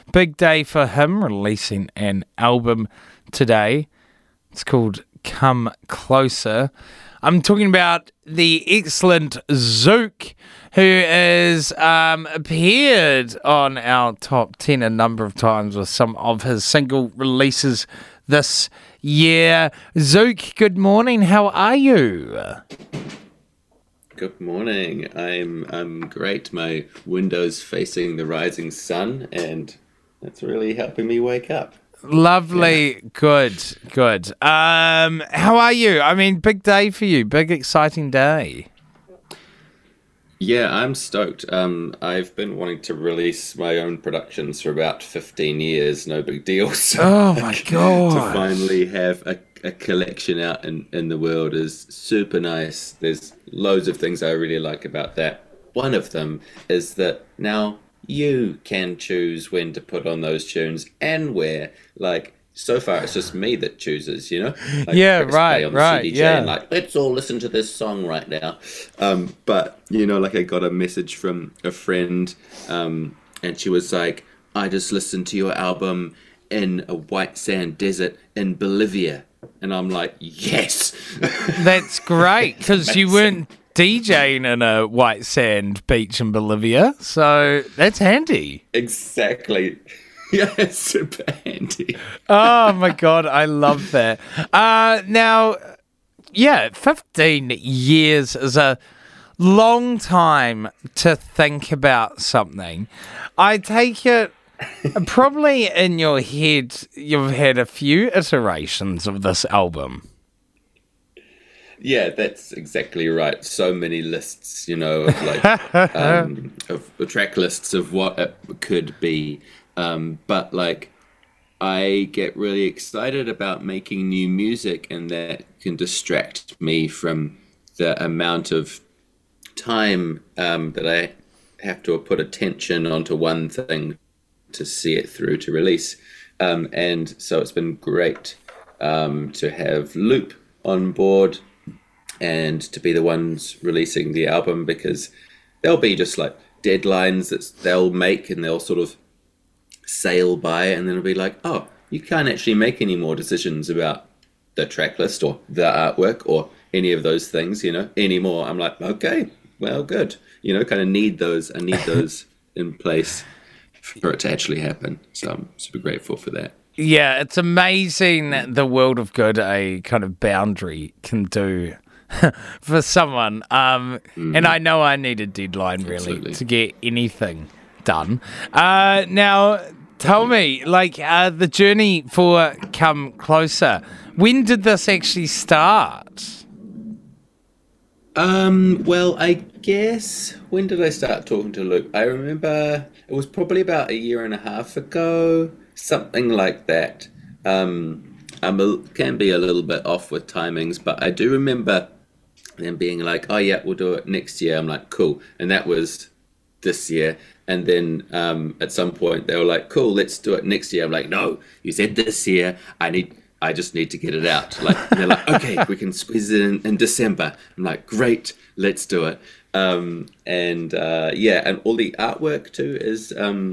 Big day for him, releasing an album today. It's called Come Closer. I'm talking about the excellent Zook, who has appeared on our top 10 a number of times with some of his single releases this year. Zook, good morning. How are you? Good morning. I'm great. My window's facing the rising sun, and that's really helping me wake up. Lovely. Yeah. Good. How are you? I mean, big day for you. Big, exciting day. Yeah, I'm stoked. I've been wanting to release my own productions for about 15 years. No big deal. So oh, my God. To finally have a collection out in the world is super nice. There's loads of things I really like about that. One of them is that now you can choose when to put on those tunes and where. Like, so far it's just me that chooses, you know? Like, yeah, right, on the CDJ yeah. And like, let's all listen to this song right now. But, you know, like I got a message from a friend and she was like, I just listened to your album in a white sand desert in Bolivia. And I'm like, yes. That's great, because you weren't DJing in a white sand beach in Bolivia, so that's handy. Exactly. Yeah, it's super handy. Oh, my God, I love that. Now, yeah, 15 years is a long time to think about something. I take it probably in your head you've had a few iterations of this album. Yeah, that's exactly right. So many lists, you know, of like of track lists of what it could be. But like, I get really excited about making new music, and that can distract me from the amount of time that I have to put attention onto one thing to see it through to release. And so it's been great to have Loop on board and to be the ones releasing the album, because there'll be just like deadlines that they'll make and they'll sort of sail by, and then it'll be like, oh, you can't actually make any more decisions about the track list or the artwork or any of those things, you know, anymore. I'm like, okay, well, good. You know, kind of need those. I need those in place for it to actually happen. So I'm super grateful for that. Yeah, it's amazing the world of good a kind of boundary can do for someone. And I know I need a deadline really Absolutely. To get anything done. Now, tell me, like, the journey for Come Closer, when did this actually start? Well, I guess, when did I start talking to Luke? I remember it was probably about a year and a half ago, something like that. Can be a little bit off with timings, but I do remember them being like, oh yeah, we'll do it next year. I'm like, cool. And that was this year. And then at some point they were like, cool, let's do it next year. I'm like, no, you said this year. I just need to get it out. Like, and they're like, okay, we can squeeze it in December. I'm like, great, let's do it. And all the artwork too is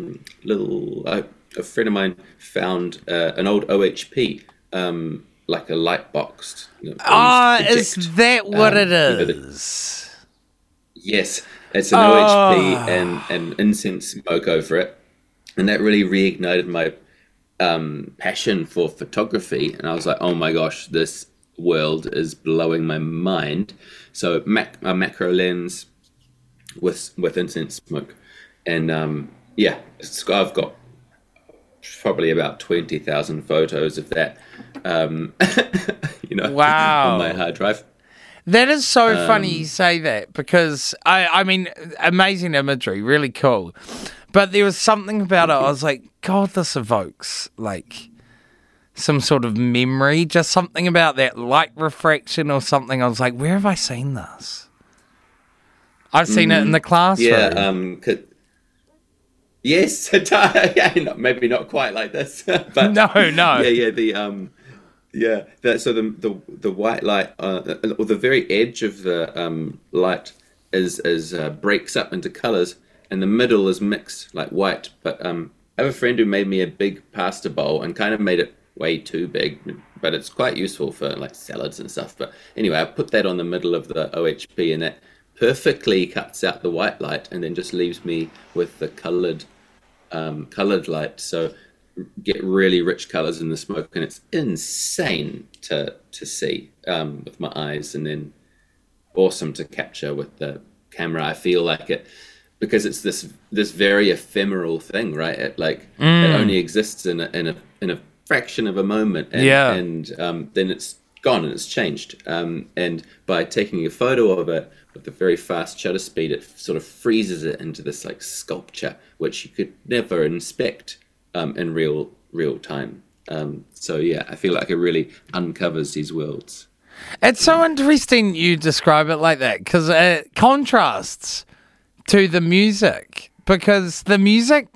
a friend of mine found an old OHP, like a light box. You know, is that what it is? Yes, it's an OHP and an incense smoke over it. And that really reignited my passion for photography, and I was like, oh my gosh, this world is blowing my mind. So a macro lens with incense smoke, and I've got probably about 20,000 photos of that wow, on my hard drive. That is so funny you say that, because I mean, amazing imagery, really cool. But there was something about it, I was like, God, this evokes like some sort of memory, just something about that light refraction or something. I was like, where have I seen this? I've seen it in the classroom. Yeah, yes, yeah, maybe not quite like this, but no. The white light, or the very edge of the light is breaks up into colors, and the middle is mixed like white, but I have a friend who made me a big pasta bowl and kind of made it way too big, but it's quite useful for like salads and stuff. But anyway, I put that on the middle of the OHP and that perfectly cuts out the white light and then just leaves me with the colored light. So get really rich colors in the smoke, and it's insane to see with my eyes, and then awesome to capture with the camera. I feel like it because it's this very ephemeral thing, right? It only exists in a fraction of a moment, and Yeah. then it's gone and it's changed. And by taking a photo of it with a very fast shutter speed, it sort of freezes it into this like sculpture, which you could never inspect in real time. So yeah, I feel like it really uncovers these worlds. It's so interesting you describe it like that because it contrasts to the music because the music,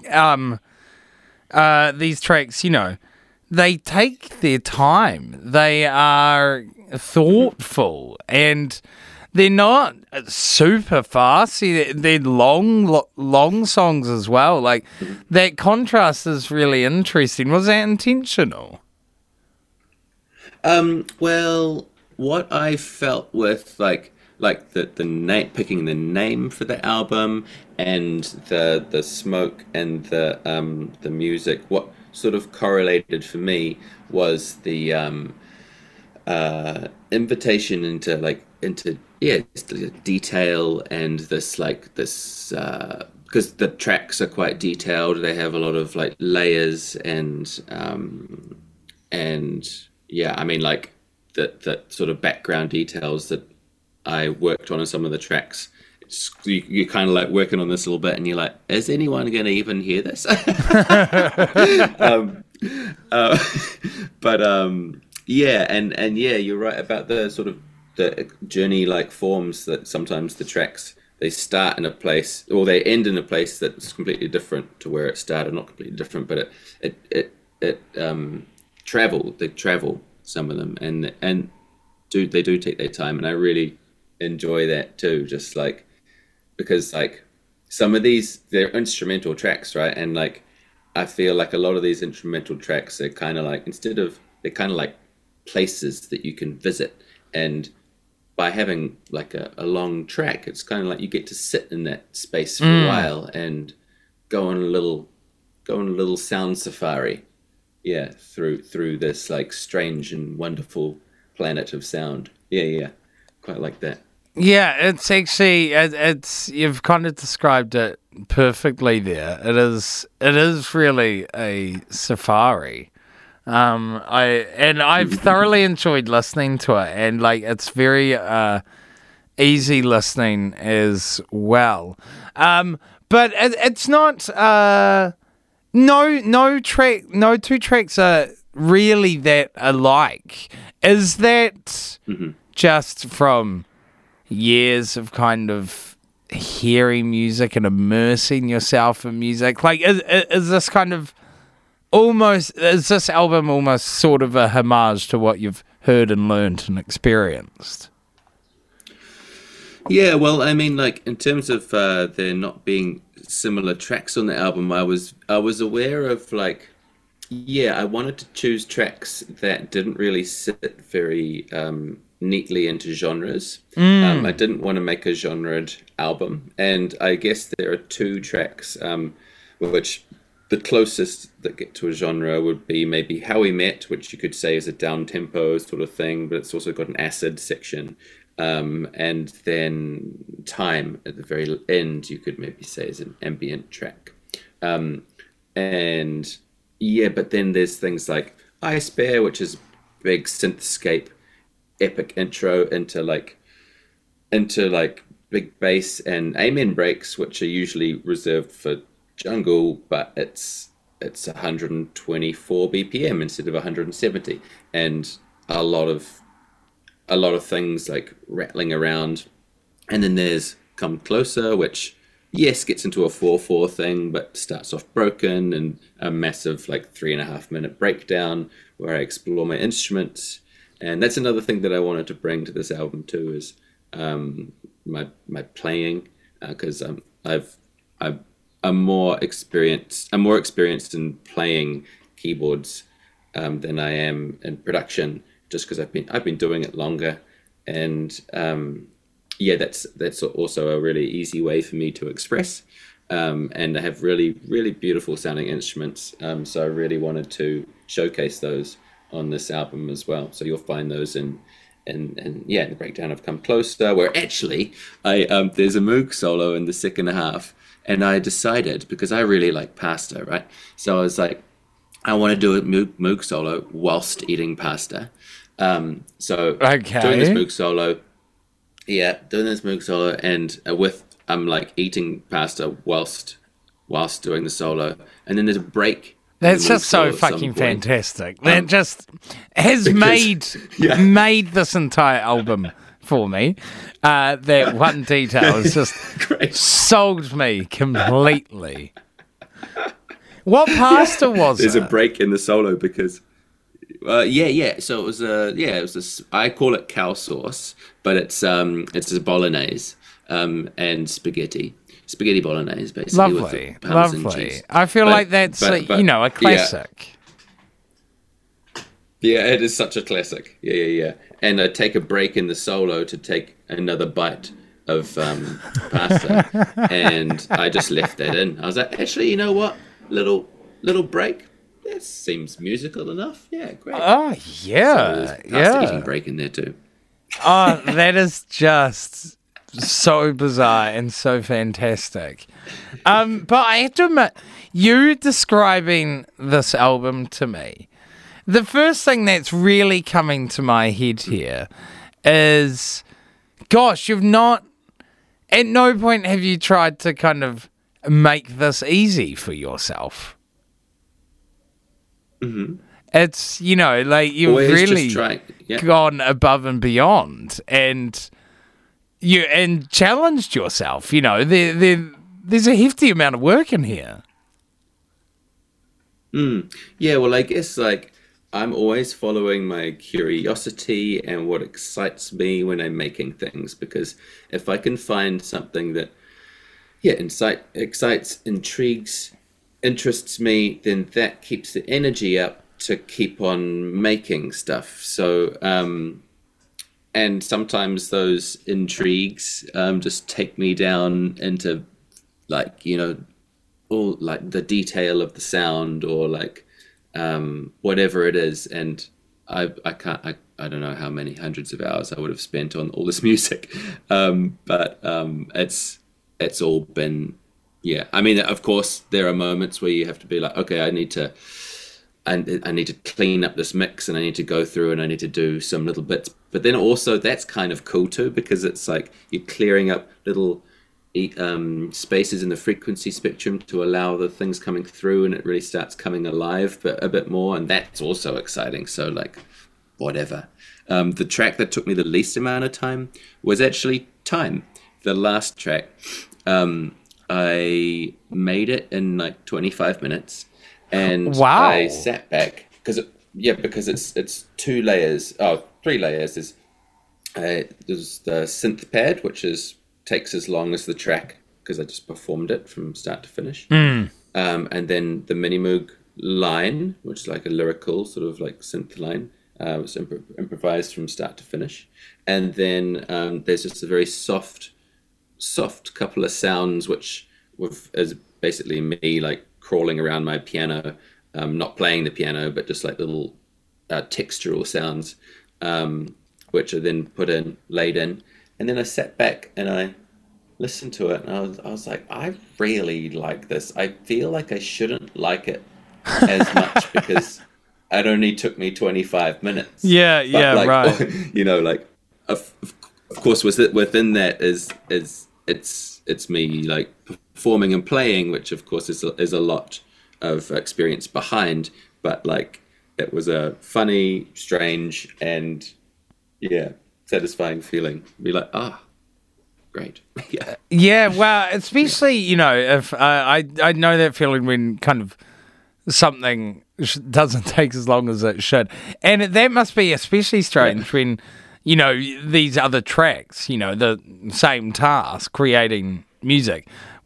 these tracks, they take their time. They are thoughtful and they're not super fast. They're long songs as well. Like that contrast is really interesting. Was that intentional? Well, what I felt with like the name picking the name for the album and the smoke and the music, what sort of correlated for me was the invitation into yeah detail and this because the tracks are quite detailed. They have a lot of like layers and yeah, I mean like the sort of background details that I worked on in some of the tracks. You're kind of like working on this a little bit, and you're like, is anyone going to even hear this? um, uh, but yeah, and yeah, you're right about the sort of the journey like forms that sometimes the tracks they start in a place or they end in a place that's completely different to where it started. Not completely different, but it travel. They travel some of them, and they do take their time, and I really enjoy that too. Just like because like some of these they're instrumental tracks, right? And like I feel like a lot of these instrumental tracks are kind of like they're kind of like places that you can visit, and by having like a long track, it's kind of like you get to sit in that space for a while and go on a little sound safari, yeah, through this like strange and wonderful planet of sound. Yeah, yeah, quite like that. Yeah, it's actually it's you've kind of described it perfectly there. It is really a safari. I've thoroughly enjoyed listening to it, and like it's very easy listening as well. But it's not no two tracks are really that alike. Is that just from years of kind of hearing music and immersing yourself in music? Like, is this kind of is this album almost sort of a homage to what you've heard and learned and experienced? Yeah, well, I mean, like in terms of there not being similar tracks on the album, I was aware of like yeah, I wanted to choose tracks that didn't really sit very neatly into genres. I didn't want to make a genred album, and I guess there are two tracks which the closest that get to a genre would be maybe How We Met, which you could say is a down tempo sort of thing, but it's also got an acid section. And then Time at the very end, you could maybe say is an ambient track. And yeah, but then there's things like Ice Bear, which is big synthscape, epic intro into like big bass, and Amen breaks, which are usually reserved for jungle, but it's 124 BPM instead of 170, and a lot of a lot of things like rattling around. And then there's Come Closer, which yes gets into a 4/4 thing, but starts off broken and a massive like 3.5 minute breakdown where I explore my instruments. And that's another thing that I wanted to bring to this album too is my playing because I've I'm more experienced in playing keyboards than I am in production, just because I've been doing it longer, and yeah, that's also a really easy way for me to express. And I have really beautiful sounding instruments, so I really wanted to showcase those on this album as well. So you'll find those in yeah, in the breakdown of Come Closer, where actually I there's a Moog solo in the second half, and I decided, because I really like pasta, right? So I was like, I want to do a Moog solo whilst eating pasta. So doing this Moog solo, and with I'm like eating pasta whilst doing the solo, and then there's a break. That's just so fucking fantastic. That just has made this entire album for me. That one detail has just sold me completely. What pasta was There's it? a break in the solo because, So it was I call it cow sauce, but it's a bolognese, and spaghetti bolognese, basically. Lovely, with Parmesan lovely. cheese. I feel like that's a classic. Yeah, it is such a classic. Yeah. And I take a break in the solo to take another bite of pasta, and I just left that in. I was like, actually, you know what? Little break. That seems musical enough. Yeah, great. Oh yeah, so pasta eating break in there too. Oh, that is just so bizarre and so fantastic. But I have to admit, you describing this album to me, the first thing that's really coming to my head here is, gosh, at no point have you tried to kind of make this easy for yourself. Mm-hmm. It's, like you've Always really gone above and beyond and challenged yourself. There's a hefty amount of work in here. Yeah, well, I guess like I'm always following my curiosity and what excites me when I'm making things, because if I can find something that excites, intrigues, interests me, then that keeps the energy up to keep on making stuff. So and sometimes those intrigues just take me down into like all like the detail of the sound, or like whatever it is, and I don't know how many hundreds of hours I would have spent on all this music, but it's all been, I mean, of course there are moments where you have to be like, okay, I need to clean up this mix, and I need to go through and I need to do some little bits, but then also that's kind of cool too, because it's like you're clearing up little spaces in the frequency spectrum to allow the things coming through, and it really starts coming alive but a bit more, and that's also exciting. So like whatever. The track that took me the least amount of time was actually Time, the last track. I made it in like 25 minutes, and wow. I sat back because it's 3 layers. There's the synth pad, which takes as long as the track because I just performed it from start to finish. And then the Mini Moog line, which is like a lyrical sort of like synth line, was improvised from start to finish. And then there's just a very soft couple of sounds, which is basically me like crawling around my piano, not playing the piano, but just like little textural sounds, which are then laid in. And then I sat back and I listened to it, and I was like, I really like this. I feel like I shouldn't like it as much because it only took me 25 minutes. Yeah, but right. Like of course within that is it's me like performing and playing, which of course is a lot of experience behind. But like it was a funny, strange, and satisfying feeling. Be like, great. Yeah, well, especially, if I know that feeling when kind of something doesn't take as long as it should. And that must be especially strange when, these other tracks, the same task, creating music,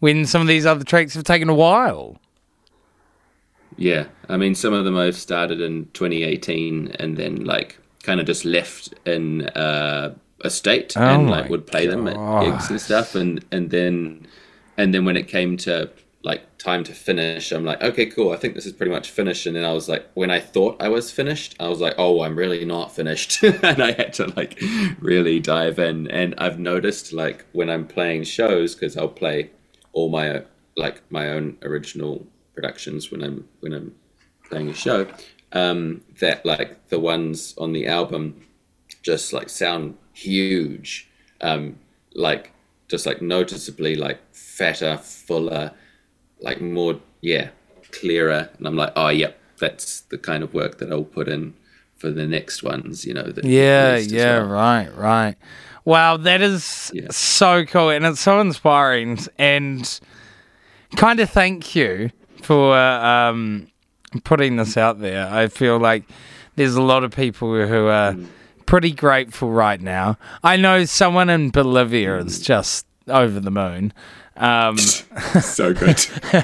when some of these other tracks have taken a while. Yeah, I mean, some of them I've started in 2018 and then like kind of just left in a state and like would play them at gigs and stuff, and then when it came to like time to finish, I'm like, okay, cool, I think this is pretty much finished. And then I was like, when I thought I was finished, I was like, oh, I'm really not finished. And I had to like really dive in. And I've noticed like when I'm playing shows, because I'll play all my own original productions when I'm playing a show, that like the ones on the album just like sound huge, like just like noticeably like fatter, fuller, like more, clearer. And I'm like, oh, yep, that's the kind of work that I'll put in for the next ones, you know. Right. Wow, that is so cool, and it's so inspiring. And kind of thank you for putting this out there. I feel like there's a lot of people who are pretty grateful right now. I know someone in Bolivia is just over the moon. So good.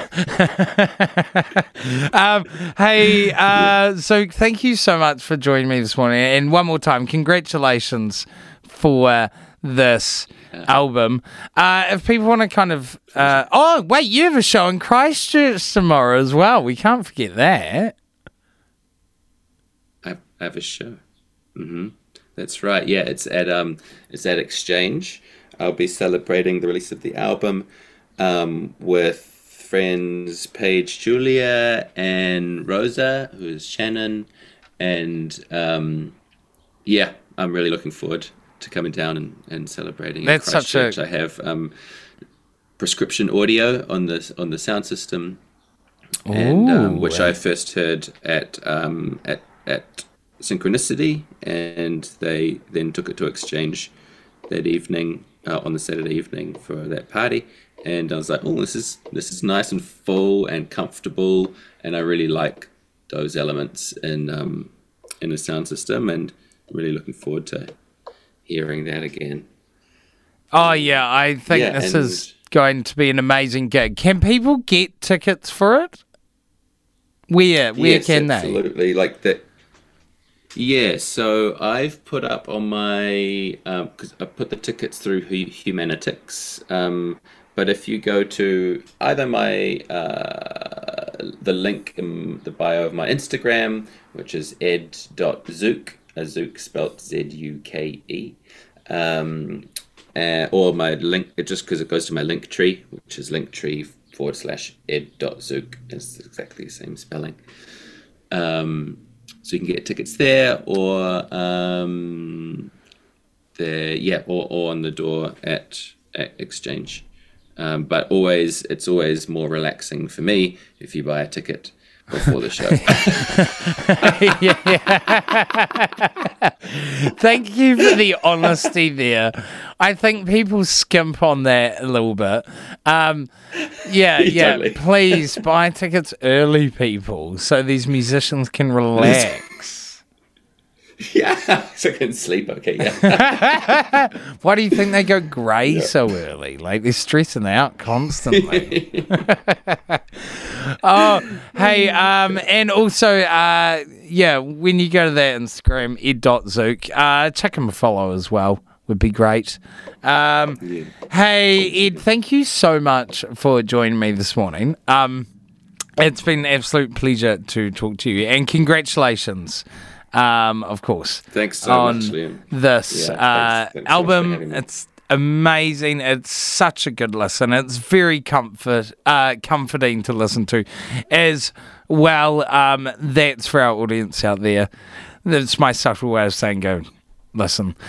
So thank you so much for joining me this morning. And one more time, congratulations for this album. If people want to kind of... you have a show in Christchurch tomorrow as well. We can't forget that. I have a show. Mm-hmm. That's right. Yeah, it's at Exchange. I'll be celebrating the release of the album with friends Paige, Julia, and Rosa, who's Shannon. And I'm really looking forward to coming down and celebrating. That's such a... I have prescription audio on the sound system, and which I first heard at Synchronicity, and they then took it to Exchange that evening, on the Saturday evening for that party. And I was like, oh, this is nice and full and comfortable, and I really like those elements in the sound system, and I'm really looking forward to hearing that again. Oh yeah, I think this is going to be an amazing gig. Can people get tickets for it? Where can they? Absolutely, like that. Yeah, so I've put up on my because I put the tickets through Humanitix. But if you go to either my the link in the bio of my Instagram, which is ed.zuke, Zuke spelled Zuke, or my link, just because it goes to my link tree, which is linktree/ed.zuke. It's exactly the same spelling. So you can get tickets there, or on the door at Exchange. But it's always more relaxing for me if you buy a ticket before the show. Thank you for the honesty there. I think people skimp on that a little bit. Totally. Please buy tickets early, people, so these musicians can relax. Yeah, so I can sleep. Okay, yeah. Why do you think they go grey so early? Like, they're stressing out constantly. And also, when you go to that Instagram, ed.zuke, check him a follow as well. Would be great. Hey, Ed, thank you so much for joining me this morning. It's been an absolute pleasure to talk to you, and congratulations. Of course. Thanks so much, Liam. This thanks album, it's amazing. It's such a good listen. It's very comforting to listen to as well. That's for our audience out there. That's my subtle way of saying go listen.